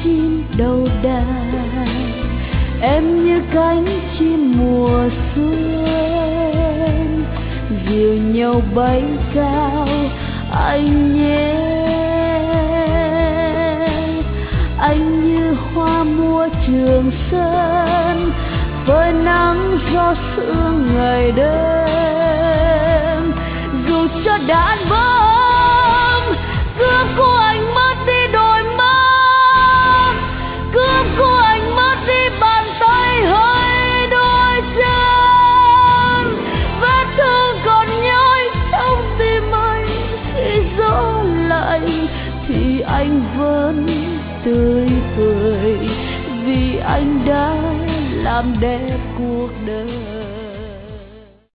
chim đầu đàn, em như cánh chim mùa xuân, dìu nhau bay cao anh nhé. Anh như hoa mua Trường Sơn, phơi nắng gió sương ngày đêm. Dù cho đàn bom cướp của anh mất đi đôi mắt, cướp của anh mất đi bàn tay hay đôi chân, vết thương còn nhói trong tim anh. Khi gió lạnh thì anh vẫn tươi cười, vì anh đã làm đẹp